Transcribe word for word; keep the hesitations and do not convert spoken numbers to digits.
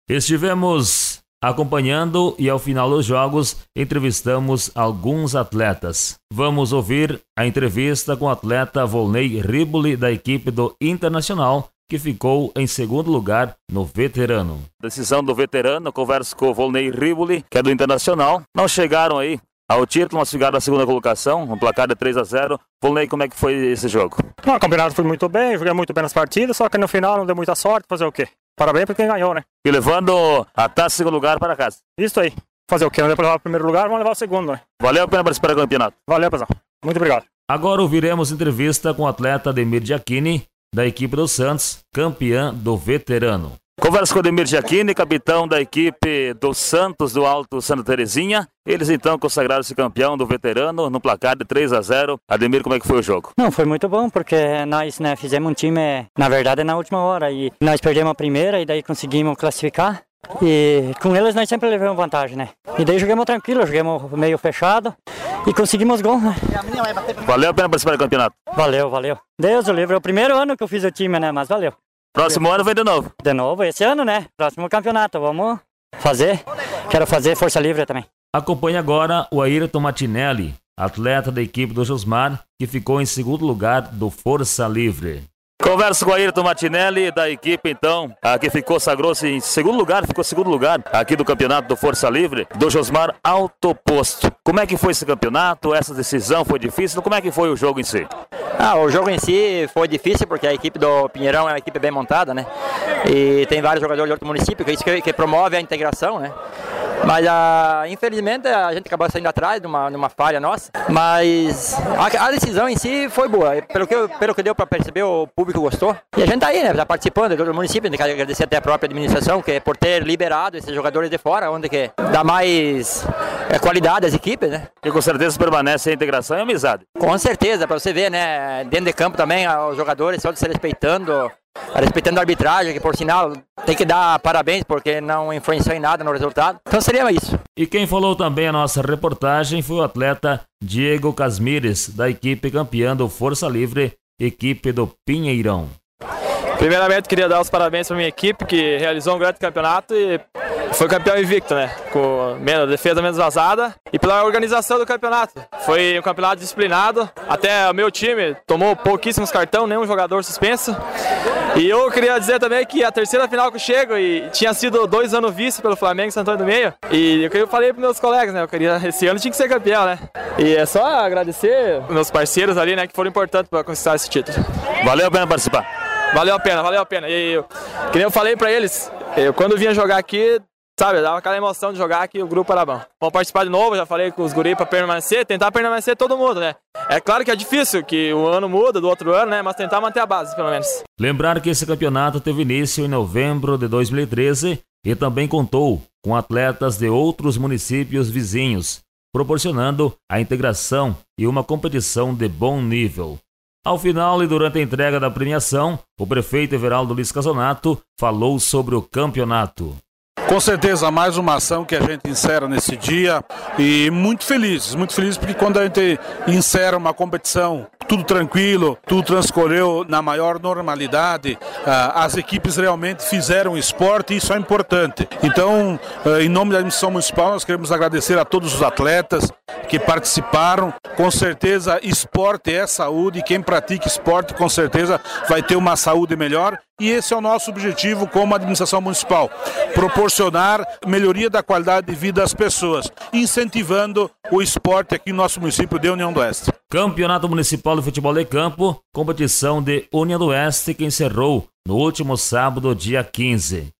Estivemos acompanhando e ao final dos jogos entrevistamos alguns atletas. Vamos ouvir a entrevista com o atleta Volney Riboli da equipe do Internacional, que ficou em segundo lugar no veterano. Decisão do veterano, converso com o Volney Riboli, que é do Internacional. Não chegaram aí ao título, mas ficaram na segunda colocação, um placar de três a zero. Volney, como é que foi esse jogo? Não, o campeonato foi muito bem, joguei muito bem nas partidas, só que no final não deu muita sorte, fazer o quê? Parabéns para quem ganhou, né? E levando a taça segundo lugar para casa. Isso aí. Fazer o quê? Não deu para levar o primeiro lugar, vamos levar o segundo, né? Valeu a pena participar do campeonato. Valeu, pessoal. Muito obrigado. Agora ouviremos entrevista com o atleta Ademir Giacchini, da equipe do Santos, campeã do veterano. Conversa com o Ademir Giacchini, capitão da equipe do Santos do Alto Santa Terezinha. Eles então consagraram-se campeão do veterano no placar de três a zero. Ademir, como é que foi o jogo? Não, foi muito bom, porque nós, né, fizemos um time, na verdade, na última hora. E nós perdemos a primeira e daí conseguimos classificar. E com eles nós sempre levamos vantagem, né? E daí jogamos tranquilo, jogamos meio fechado e conseguimos gol, né? Valeu a pena participar do campeonato? Valeu, valeu. Deus o livre, é o primeiro ano que eu fiz o time, né? Mas valeu. Próximo ano vem de novo? De novo, esse ano, né? Próximo campeonato, vamos fazer. Quero fazer força livre também. Acompanhe agora o Ayrton Martinelli, atleta da equipe do Josmar, que ficou em segundo lugar do Força Livre. Converso com o Ayrton Martinelli, da equipe então, que ficou, sagrou-se em segundo lugar, ficou em segundo lugar aqui do campeonato do Força Livre, do Josmar Alto Posto. Como é que foi esse campeonato? Essa decisão foi difícil? Como é que foi o jogo em si? Ah, o jogo em si foi difícil porque a equipe do Pinheirão é uma equipe bem montada, né? E tem vários jogadores de outro município, que é isso que, que promove a integração, né? Mas ah, infelizmente a gente acabou saindo atrás de uma, de uma falha nossa, mas a, a decisão em si foi boa. Pelo que, pelo que deu para perceber, o público gostou. E a gente tá aí, né? Já participando do município, a gente quer agradecer até a própria administração, que é por ter liberado esses jogadores de fora, onde que dá mais é, qualidade às equipes, né? E com certeza permanece a integração e a amizade. Com certeza, para você ver, né? Dentro de campo também, os jogadores todos se respeitando, respeitando a arbitragem, que por sinal tem que dar parabéns porque não influenciou em nada no resultado. Então seria isso. E quem falou também a nossa reportagem foi o atleta Diego Casmires, da equipe campeã do Força Livre, equipe do Pinheirão. Primeiramente queria dar os parabéns para minha equipe, que realizou um grande campeonato e foi campeão invicto, né? Com menos defesa menos vazada, e pela organização do campeonato. Foi um campeonato disciplinado, até o meu time tomou pouquíssimos cartões, nenhum jogador suspenso. E eu queria dizer também que a terceira final que eu chego, e tinha sido dois anos vice pelo Flamengo e Santo Antônio do Meio, e eu falei para meus colegas, né? Eu queria, esse ano tinha que ser campeão, né? E é só agradecer meus parceiros ali, né? Que foram importantes para conquistar esse título. Valeu a pena participar. Valeu a pena, valeu a pena. E eu, que nem eu falei pra eles, eu quando vinha jogar aqui, sabe, dava aquela emoção de jogar aqui, o grupo era bom. Vamos participar de novo, já falei com os guris pra permanecer, tentar permanecer todo mundo, né? É claro que é difícil, que o ano muda do outro ano, né? Mas tentar manter a base, pelo menos. Lembrar que esse campeonato teve início em novembro de dois mil e treze e também contou com atletas de outros municípios vizinhos, proporcionando a integração e uma competição de bom nível. Ao final e durante a entrega da premiação, o prefeito Everaldo Luiz Casonato falou sobre o campeonato. Com certeza, mais uma ação que a gente encerra nesse dia e muito felizes, muito felizes porque quando a gente encerra uma competição, tudo tranquilo, tudo transcorreu na maior normalidade, as equipes realmente fizeram esporte e isso é importante. Então, em nome da administração municipal, nós queremos agradecer a todos os atletas que participaram. Com certeza, esporte é saúde e quem pratica esporte, com certeza, vai ter uma saúde melhor. E esse é o nosso objetivo como administração municipal, proporcionar melhoria da qualidade de vida das pessoas, incentivando o esporte aqui no nosso município de União do Oeste. Campeonato Municipal de Futebol de Campo, competição de União do Oeste que encerrou no último sábado, dia quinze.